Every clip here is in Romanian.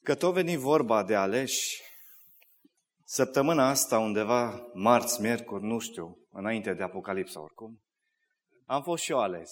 Că tot veni vorba de aleși, săptămâna asta undeva, marți, miercuri, nu știu, înainte de Apocalipsa oricum, am fost și eu ales.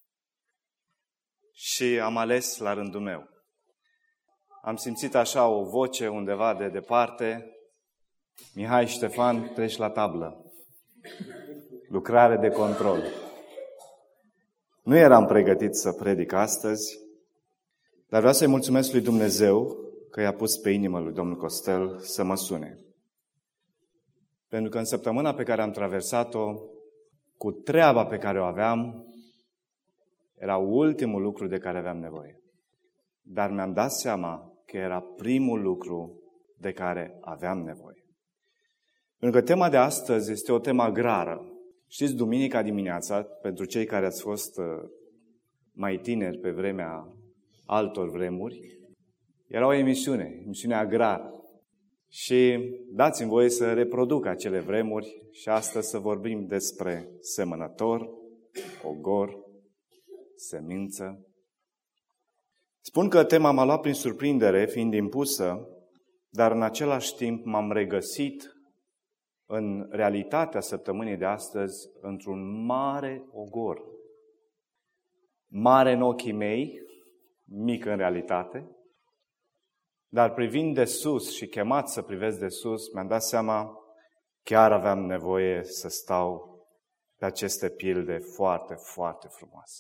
Și am ales la rândul meu. Am simțit așa o voce undeva de departe: Mihai Ștefan, treci la tablă. Lucrare de control. Nu eram pregătit să predic astăzi, dar vreau să-i mulțumesc lui Dumnezeu că i-a pus pe inimă lui domnul Costel să mă sune. Pentru că în săptămâna pe care am traversat-o, cu treaba pe care o aveam, era ultimul lucru de care aveam nevoie. Dar mi-am dat seama că era primul lucru de care aveam nevoie. Pentru că tema de astăzi este o temă agrară. Știți, duminica dimineața, pentru cei care ați fost mai tineri pe vremea altor vremuri, era o emisiune agrară. Și dați-mi voie să reproduc acele vremuri și astăzi să vorbim despre semănător, ogor, semință. Spun că tema m-a luat prin surprindere, fiind impusă, dar în același timp m-am regăsit în realitatea săptămânii de astăzi într-un mare ogor. Mare în ochii mei, mic în realitate, dar privind de sus și chemat să privesc de sus, mi-am dat seama, chiar aveam nevoie să stau pe aceste pilde foarte, foarte frumoase.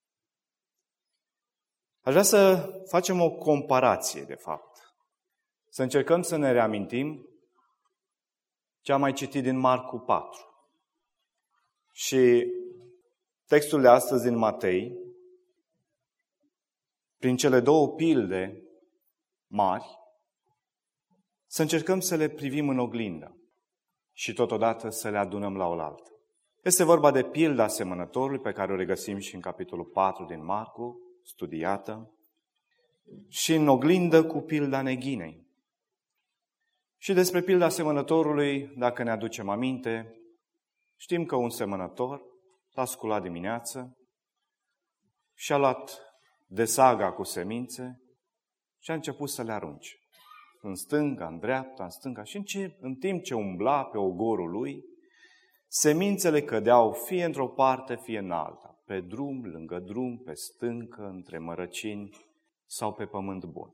Aș vrea să facem o comparație, de fapt. Să încercăm să ne reamintim ce am mai citit din Marcu 4. Și textul de astăzi din Matei, prin cele două pilde mari, să încercăm să le privim în oglindă și totodată să le adunăm la oaltă. Este vorba de pilda semănătorului, pe care o regăsim și în capitolul 4 din Marcu, studiată, și în oglindă cu pilda neghinei. Și despre pilda semănătorului, dacă ne aducem aminte, știm că un semănător s-a sculat dimineață și a luat desaga cu semințe și a început să le arunce. În stânga, în dreapta, în stânga. Și în timp ce umbla pe ogorul lui, semințele cădeau fie într-o parte, fie în alta. Pe drum, lângă drum, pe stâncă, între mărăcini sau pe pământ bun.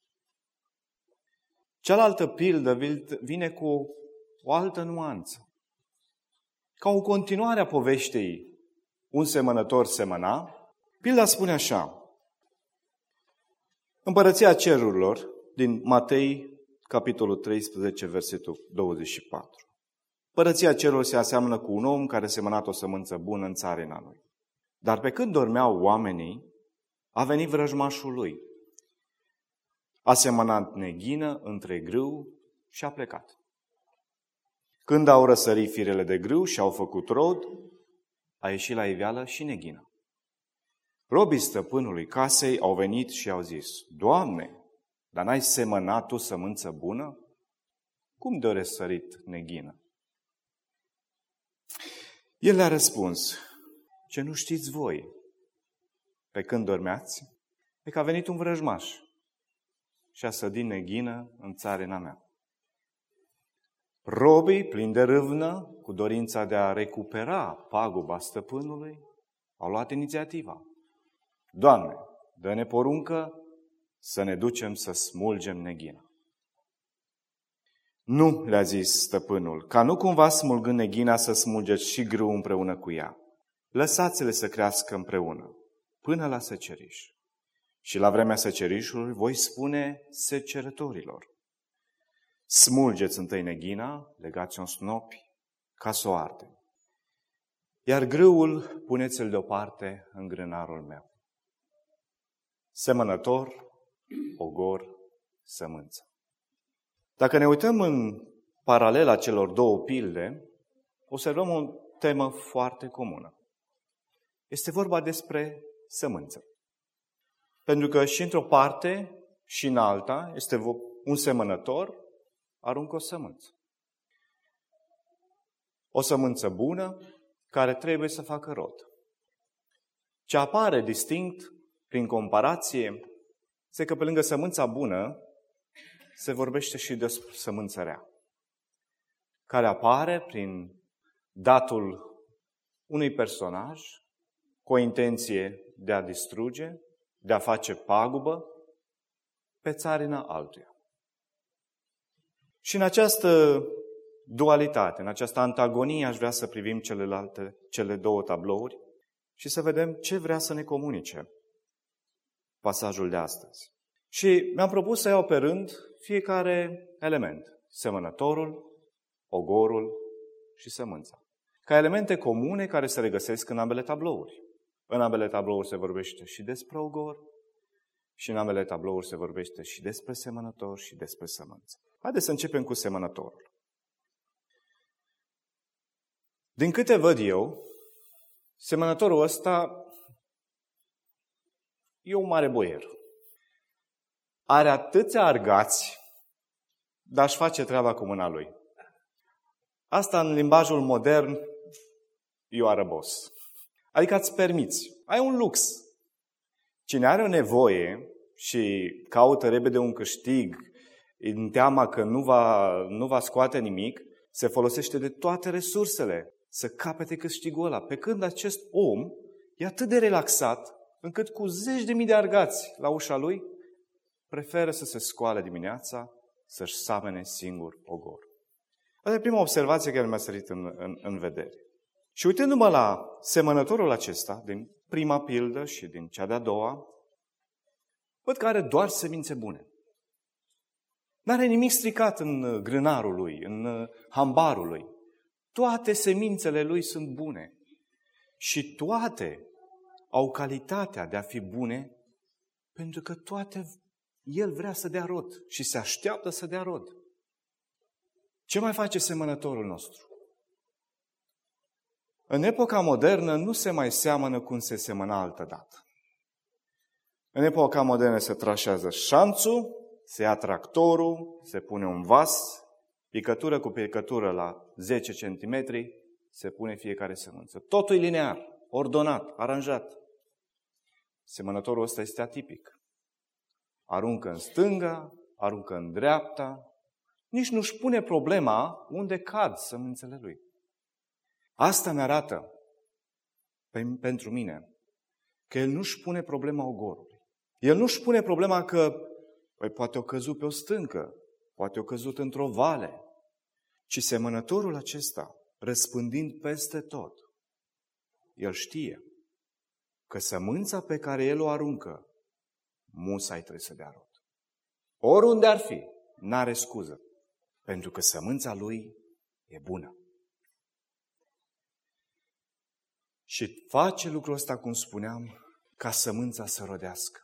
Cealaltă pildă vine cu o altă nuanță. Ca o continuare a poveștii un semănător semăna, pilda spune așa: Împărăția cerurilor, din Matei, capitolul 13, versetul 24. Împărăția cerurilor se aseamănă cu un om care a semănat o sămânță bună în țarina lui. Dar pe când dormeau oamenii, a venit vrăjmașul lui. A semănat neghină între grâu și a plecat. Când au răsărit firele de grâu și au făcut rod, a ieșit la iveală și neghină. Robii stăpânului casei au venit și au zis: Doamne, dar n-ai semănat tu sămânță bună? Cum de-o răsărit neghină? El le-a răspuns: Ce nu știți voi? Pe când dormeați, e că a venit un vrăjmaș și a sădit neghină în țarina mea. Robii, plini de râvnă, cu dorința de a recupera paguba stăpânului, au luat inițiativa. Doamne, dă-ne poruncă să ne ducem să smulgem neghina. Nu, le-a zis stăpânul, ca nu cumva smulgând neghina să smulgeți și grâu împreună cu ea. Lăsați-le să crească împreună, până la seceriș. Și la vremea secerișului voi spune secerătorilor: Smulgeți întâi neghina, legați-o în snopi, ca să o ardem. Iar grâul puneți-l deoparte în grânarul meu. Semănător, ogor, sămânță. Dacă ne uităm în paralela celor două pilde, observăm o temă foarte comună. Este vorba despre sămânță. Pentru că și într-o parte și în alta este un semănător aruncă o sămânță. O sămânță bună care trebuie să facă rod. Ce apare distinct prin comparație este că pe lângă sămânța bună se vorbește și despre sămânța rea, care apare prin datul unui personaj cu o intenție de a distruge, de a face pagubă pe țarina altuia. Și în această dualitate, în această antagonie, aș vrea să privim cele două tablouri și să vedem ce vrea să ne comunice pasajul de astăzi. Și mi-am propus să iau pe rând fiecare element, semănătorul, ogorul și sămânța, ca elemente comune care se regăsesc în ambele tablouri. În ambele tablouri se vorbește și despre ogor și în ambele tablouri se vorbește și despre semănător și despre sămânță. Haideți să începem cu semănătorul. Din câte văd eu, semănătorul ăsta e un mare boier. Are atâția argați, dar își face treaba cu mâna lui. Asta în limbajul modern e o arăbos. Adică îți permiți. Ai un lux. Cine are o nevoie și caută repede un câștig în teama că nu va scoate nimic, se folosește de toate resursele să capete câștigul ăla. Pe când acest om e atât de relaxat încât cu 10.000 de argați la ușa lui preferă să se scoale dimineața să-și samene singur ogor. Asta e prima observație care mi-a sărit în vedere. Și uitându-mă la semănătorul acesta, din prima pildă și din cea de-a doua, văd că are doar semințe bune. N-are nimic stricat în grânarul lui, în hambarul lui. Toate semințele lui sunt bune. Și toate au calitatea de a fi bune, pentru că toate el vrea să dea rod și se așteaptă să dea rod. Ce mai face semănătorul nostru? În epoca modernă nu se mai seamănă cum se semăna altădată. În epoca modernă se trașează șanțul, se ia tractorul, se pune un vas, picătură cu picătură la 10 cm, se pune fiecare sămânță. Totul e linear, ordonat, aranjat. Semănătorul ăsta este atipic. Aruncă în stânga, aruncă în dreapta, nici nu-și pune problema unde cad sămânțele lui. Asta ne arată, pentru mine, că el nu-și pune problema ogorului. El nu-și pune problema că poate o căzut pe o stâncă, poate o căzut într-o vale, ci semănătorul acesta, răspândind peste tot, el știe că sămânța pe care el o aruncă, musai trebuie să dea rod. Oriunde ar fi, n-are scuză, pentru că sămânța lui e bună. Și face lucrul ăsta, cum spuneam, ca sămânța să rodească.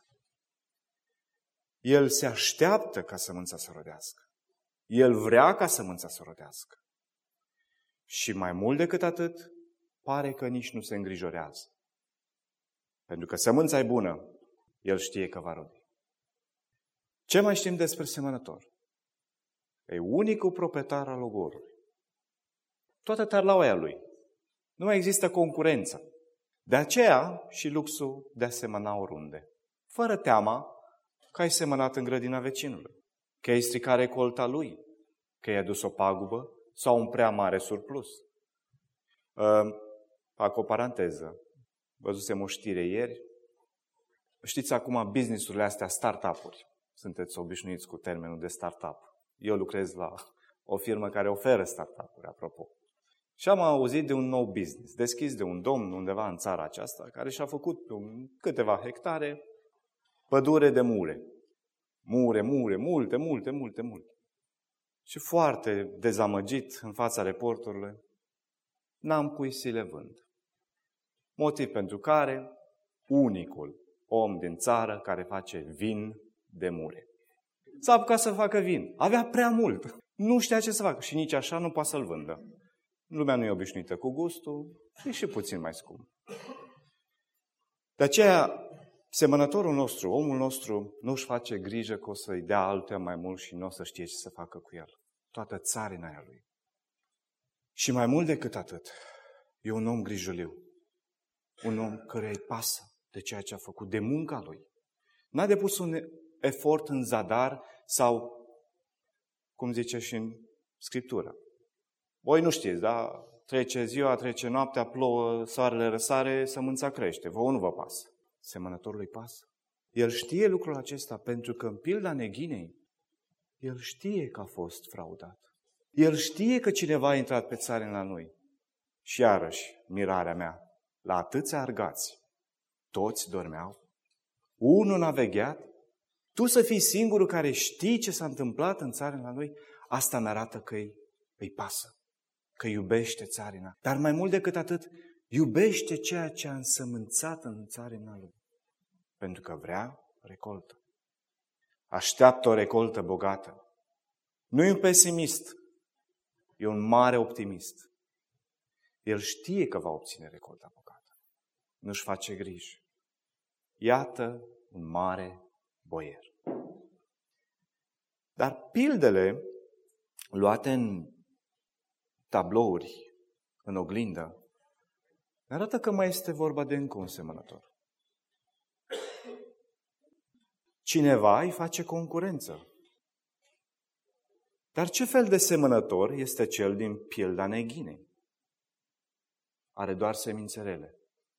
El se așteaptă ca sămânța să rodească. El vrea ca sămânța să rodească. Și mai mult decât atât, pare că nici nu se îngrijorează. Pentru că sămânța e bună, el știe că va rodi. Ce mai știm despre semănător? E unicul proprietar al ogorului. Toată tarlaua e a lui. Nu mai există concurență. De aceea și luxul de a semăna oriunde. Fără teama că ai semănat în grădina vecinului, că ai stricat recolta lui, că i-ai adus o pagubă sau un prea mare surplus. Fac o paranteză. Văzusem o știre ieri. Știți acum business-urile astea, start-up-uri. Sunteți obișnuiți cu termenul de start-up. Eu lucrez la o firmă care oferă start-up-uri, apropo. Și am auzit de un nou business, deschis de un domn undeva în țara aceasta, care și-a făcut pe câteva hectare pădure de mure. Mure, multe. Și foarte dezamăgit în fața reporterilor, n-am cui să le vând. Motiv pentru care unicul om din țară care face vin de mure. S-a apucat să facă vin. Avea prea mult. Nu știa ce să facă și nici așa nu poate să-l vândă. Lumea nu e obișnuită cu gustul, e și puțin mai scump. De aceea, semănătorul nostru, omul nostru, nu își face grijă că o să-i dea altuia mai mult și nu o să știe ce să facă cu el. Toată țarina aia lui. Și mai mult decât atât, e un om grijuliu. Un om căruia îi pasă de ceea ce a făcut, de munca lui. N-a depus un efort în zadar sau cum zice și în Scriptură. Voi nu știți, da? Trece ziua, trece noaptea, plouă, soarele răsare, sămânța crește. Vouă nu vă pasă. Semănătorului pasă. El știe lucrul acesta pentru că în pilda neghinei, el știe că a fost fraudat. El știe că cineva a intrat pe țarină la noi. Și iarăși, mirarea mea, la atâția argați, toți dormeau. Unul n-a vegheat. Tu să fii singurul care știi ce s-a întâmplat în țarina la noi, asta mi arată că îi pasă, că iubește țarina. Dar mai mult decât atât, iubește ceea ce a însămânțat în țarina lui. Pentru că vrea recoltă. Așteaptă o recoltă bogată. Nu e un pesimist, e un mare optimist. El știe că va obține recolta bogată. Nu-și face griji. Iată un mare boier. Dar pildele luate în tablouri, în oglindă, ne arată că mai este vorba de încă un semănător. Cineva îi face concurență. Dar ce fel de semănător este cel din pilda neghinei? Are doar semințele.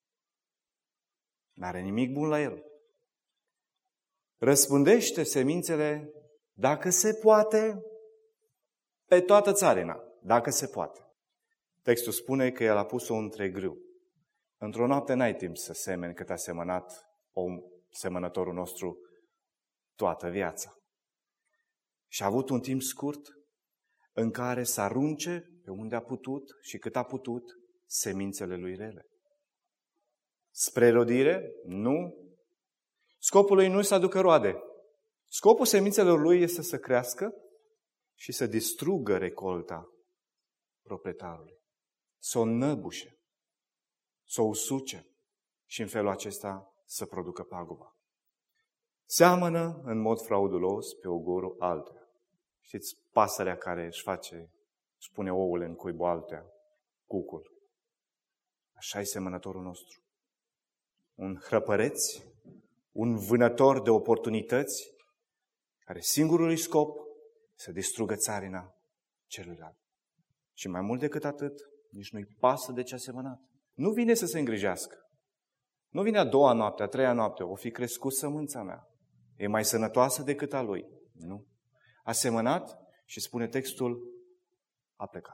N-are nimic bun la el. Răspândește semințele, dacă se poate, pe toată țarina, dacă se poate. Textul spune că el a pus-o între grâu. Într-o noapte n-ai timp să semeni cât a semănat semănătorul nostru toată viața. Și a avut un timp scurt în care să arunce pe unde a putut și cât a putut semințele lui rele. Spre rodire? Nu. Scopul lui nu să aducă roade. Scopul semințelor lui este să crească și să distrugă recolta proprietarului. Să o înnăbușe, să o usuce și în felul acesta să producă paguba. Seamănă în mod fraudulos pe ogorul altuia. Știți, pasărea care își pune ouăle în cuibul altuia, cucul. Așa e semănătorul nostru. Un hrăpăreț, un vânător de oportunități, care singurul lui scop să distrugă țarina celuilalt. Și mai mult decât atât, nici nu-i pasă de ce a semănat. Nu vine să se îngrijească. Nu vine a doua noapte, a treia noapte, o fi crescut sămânța mea. E mai sănătoasă decât a lui. Nu. A semănat și spune textul, a plecat.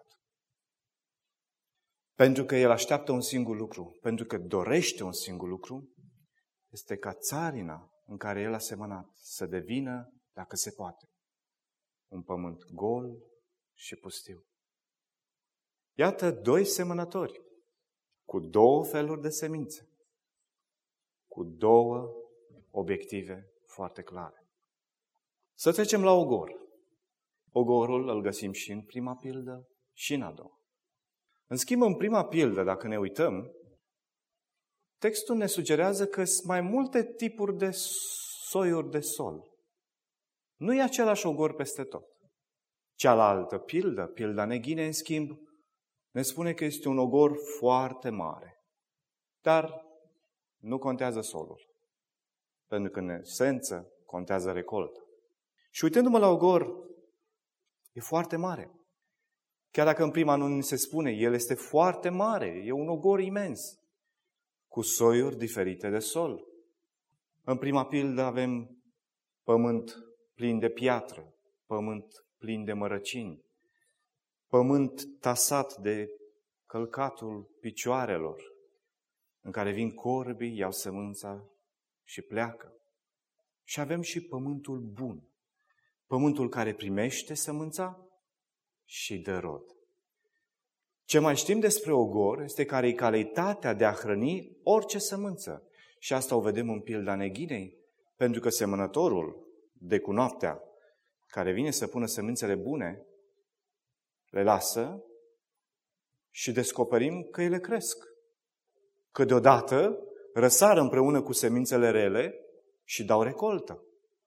Pentru că el așteaptă un singur lucru, pentru că dorește un singur lucru, este ca țarina în care el a semănat să devină, dacă se poate, un pământ gol și pustiu. Iată doi semănători cu două feluri de semințe, cu două obiective foarte clare. Să trecem la ogor. Ogorul îl găsim și în prima pildă și în a doua. În schimb, în prima pildă, dacă ne uităm, textul ne sugerează că sunt mai multe tipuri de soiuri de sol. Nu e același ogor peste tot. Cealaltă pildă, pilda neghinei, în schimb, ne spune că este un ogor foarte mare. Dar nu contează solul. Pentru că, în esență, contează recolta. Și uitându-mă la ogor, e foarte mare. Chiar dacă în prima nu ni se spune, el este foarte mare, e un ogor imens, cu soiuri diferite de sol. În prima pildă avem pământ plin de piatră, pământ plin de mărăcini, pământ tasat de călcatul picioarelor, în care vin corbii, iau sămânța și pleacă. Și avem și pământul bun, pământul care primește sămânța și dă rod. Ce mai știm despre ogor este care e calitatea de a hrăni orice sămânță. Și asta o vedem în pilda neghinei, pentru că semănătorul de cu noaptea, care vine să pună sămânțele bune, le lasă și descoperim că ele cresc. Că deodată răsar împreună cu semințele rele și dau recoltă.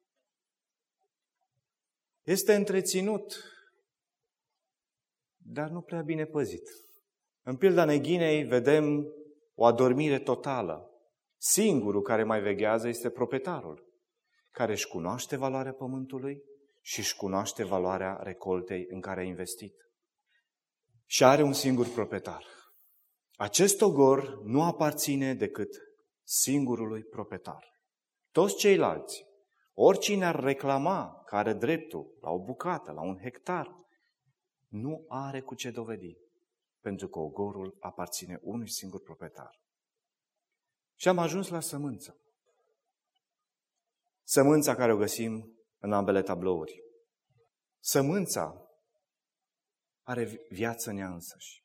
Este întreținut, dar nu prea bine păzit. În pilda neghinei vedem o adormire totală. Singurul care mai veghează este proprietarul, care își cunoaște valoarea pământului și își cunoaște valoarea recoltei în care a investit. Și are un singur proprietar. Acest ogor nu aparține decât singurului proprietar. Toți ceilalți, oricine ar reclama că are dreptul la o bucată, la un hectar, nu are cu ce dovedi, pentru că ogorul aparține unui singur proprietar. Și am ajuns la sămânță. Sămânța care o găsim în ambele tablouri. Sămânța are viață în ea însăși.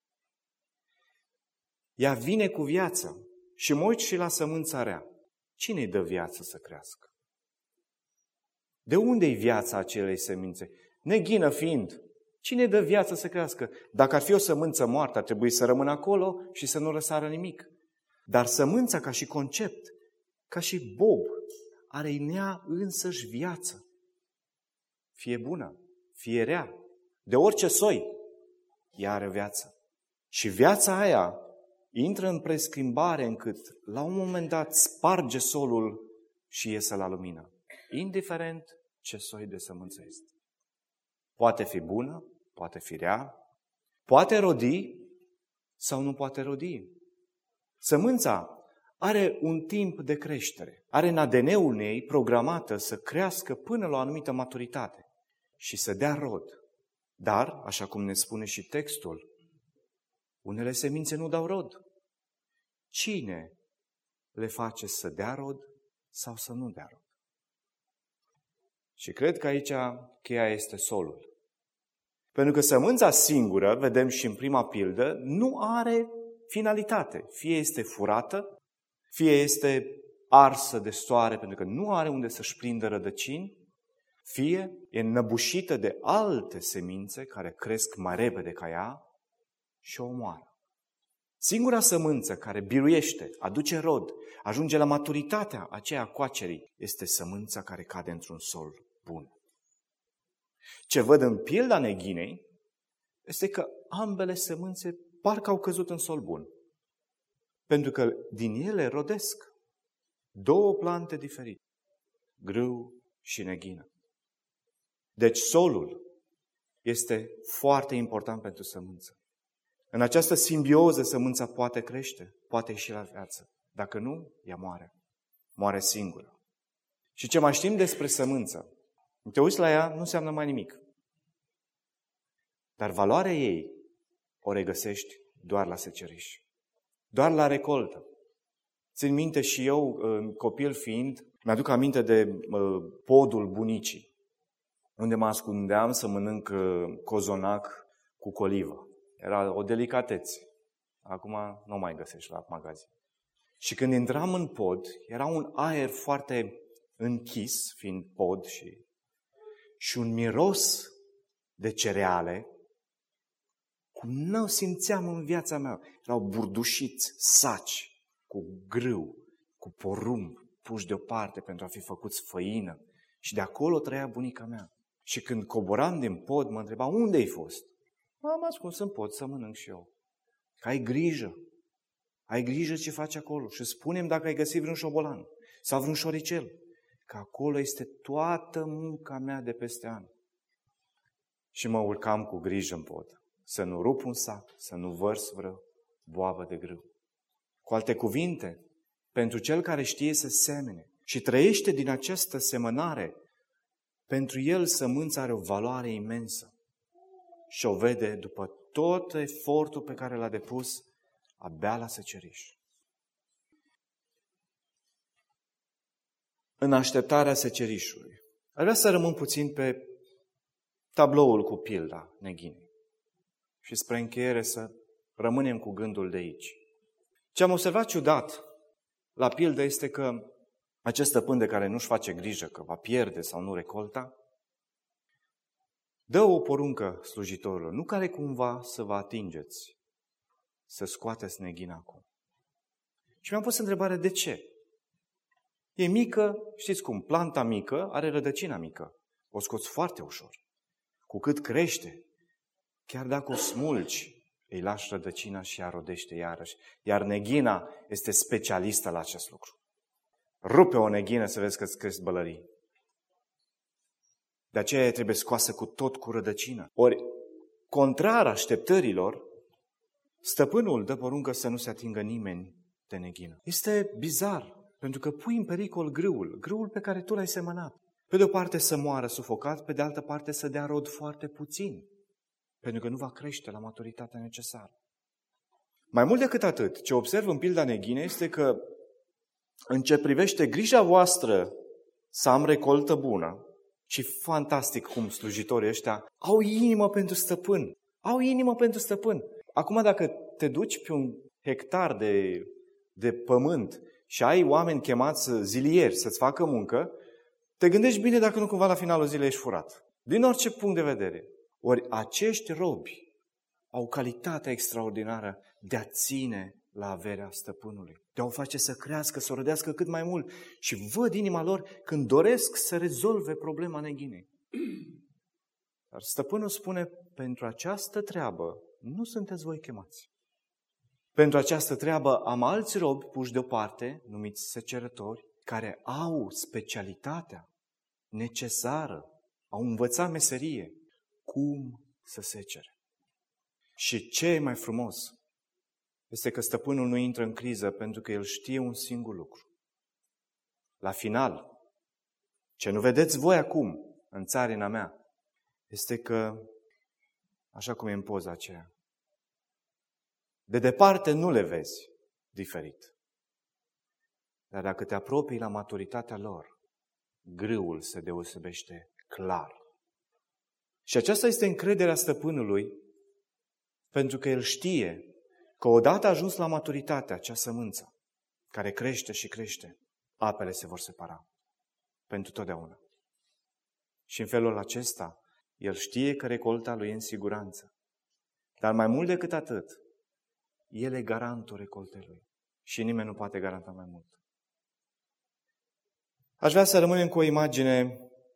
Ea vine cu viață și mă uit și la sămânța rea. Cine îi dă viață să crească? De unde-i viața acelei semințe? Neghină fiind, cine îi dă viață să crească? Dacă ar fi o sămânță moartă, ar trebui să rămână acolo și să nu răsară nimic. Dar sămânța ca și concept, ca și bob, are în ea însăși viață. Fie bună, fie rea, de orice soi, ea are viață. Și viața aia intră în preschimbare încât la un moment dat sparge solul și iese la lumină. Indiferent ce soi de sămânță este. Poate fi bună, poate fi rea, poate rodi sau nu poate rodi. Sămânța are un timp de creștere. Are în ADN-ul ei programată să crească până la o anumită maturitate și să dea rod. Dar, așa cum ne spune și textul, unele semințe nu dau rod. Cine le face să dea rod sau să nu dea rod? Și cred că aici cheia este solul. Pentru că sămânța singură, vedem și în prima pildă, nu are finalitate. Fie este furată, fie este arsă de soare pentru că nu are unde să-și prindă rădăcini, fie e înnăbușită de alte semințe care cresc mai repede ca ea și o omoară. Singura sămânță care biruiește, aduce rod, ajunge la maturitatea aceea coacerii, este sămânța care cade într-un sol bun. Ce văd în pilda neghinei este că ambele sămânțe parcă au căzut în sol bun. Pentru că din ele rodesc două plante diferite, grâu și neghină. Deci solul este foarte important pentru sămânță. În această simbioză sămânța poate crește, poate ieși la viață. Dacă nu, ea moare. Moare singură. Și ce mai știm despre sămânță? Te uiți la ea, nu înseamnă mai nimic. Dar valoarea ei o regăsești doar la seceriș. Doar la recoltă. Țin minte și eu, copil fiind, mi-aduc aminte de podul bunicii, unde mă ascundeam să mănânc cozonac cu colivă. Era o delicatețe. Acum nu mai găsești la magazin. Și când intram în pod, era un aer foarte închis, fiind pod și un miros de cereale, cum nu simțeam în viața mea. Erau burdușiți, saci, cu grâu, cu porumb, puși deoparte pentru a fi făcuți făină. Și de acolo trăia bunica mea. Și când coboram din pod, mă întreba, unde ai fost? M-am ascuns în pod să mănânc și eu. Că ai grijă. Ai grijă ce faci acolo. Și spune-mi dacă ai găsit vreun șobolan sau vreun șoricel. Că acolo este toată munca mea de peste an. Și mă urcam cu grijă în pod. Să nu rup un sac, să nu vărs vreo boabă de grâu. Cu alte cuvinte, pentru cel care știe să semene și trăiește din această semănare, pentru el sămânța are o valoare imensă. Și o vede după tot efortul pe care l-a depus abia la seceriș. În așteptarea secerișului. Aș vrea să rămân puțin pe tabloul cu pilda neghinei. Și spre încheiere să rămânem cu gândul de aici. Ce am observat ciudat la pildă este că acest stăpân de care nu-și face grijă că va pierde sau nu recolta, dă o poruncă slujitorilor, nu care cumva să vă atingeți, să scoateți neghina acum. Și mi-am pus întrebarea, de ce? E mică, știți cum, planta mică are rădăcina mică. O scoți foarte ușor. Cu cât crește, chiar dacă o smulgi, îi lași rădăcina și ea rodește iarăși. Iar neghina este specialistă la acest lucru. Rupe o neghină să vezi că îți cresc bălării. De aceea ea trebuie scoasă cu tot cu rădăcină. Ori, contrar așteptărilor, stăpânul dă poruncă să nu se atingă nimeni de neghină. Este bizar, pentru că pui în pericol grâul pe care tu l-ai semănat. Pe de o parte să moară sufocat, pe de altă parte să dea rod foarte puțin, pentru că nu va crește la maturitatea necesară. Mai mult decât atât, ce observ în pilda neghinei este că în ce privește grija voastră să am recoltă bună, și fantastic cum slujitorii ăștia au inimă pentru stăpân. Au inimă pentru stăpân. Acum dacă te duci pe un hectar de pământ și ai oameni chemați zilieri să-ți facă muncă, te gândești bine dacă nu cumva la finalul zilei ești furat. Din orice punct de vedere. Ori acești robi au calitatea extraordinară de a ține la averea stăpânului, de a o face să crească, să o rădească cât mai mult și văd inima lor când doresc să rezolve problema neghinei. Dar stăpânul spune, pentru această treabă nu sunteți voi chemați. Pentru această treabă am alți robi puși deoparte, numiți secerători, care au specialitatea necesară, au învățat meserie, cum să secere. Și ce e mai frumos este că stăpânul nu intră în criză pentru că el știe un singur lucru. La final, ce nu vedeți voi acum în țarina mea, este că, așa cum e în poza aceea, de departe nu le vezi diferit. Dar dacă te apropii la maturitatea lor, grâul se deosebește clar. Și aceasta este încrederea stăpânului, pentru că el știe că odată ajuns la maturitate acea sămânță, care crește și crește, apele se vor separa pentru totdeauna. Și în felul acesta, el știe că recolta lui e în siguranță. Dar mai mult decât atât, el e garantul recoltei lui. Și nimeni nu poate garanta mai mult. Aș vrea să rămânem cu o imagine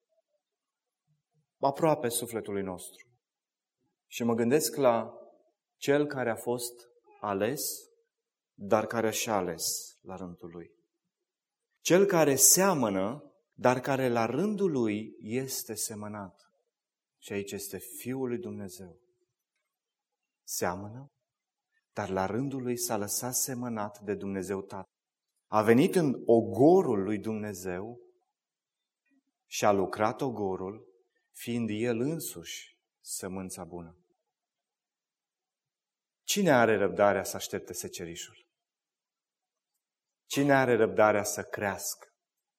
aproape sufletului nostru. Și mă gândesc la cel care a fost ales, dar care și-a ales la rândul lui. Cel care seamănă, dar care la rândul lui este semănat. Și aici este Fiul lui Dumnezeu. Seamănă, dar la rândul lui s-a lăsat semănat de Dumnezeu Tatăl. A venit în ogorul lui Dumnezeu și a lucrat ogorul, fiind el însuși sămânța bună. Cine are răbdarea să aștepte secerișul? Cine are răbdarea să crească?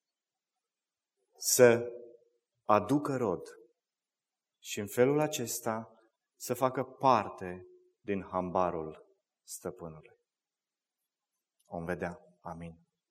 Să aducă rod și în felul acesta să facă parte din hambarul stăpânului. Vom vedea. Amin.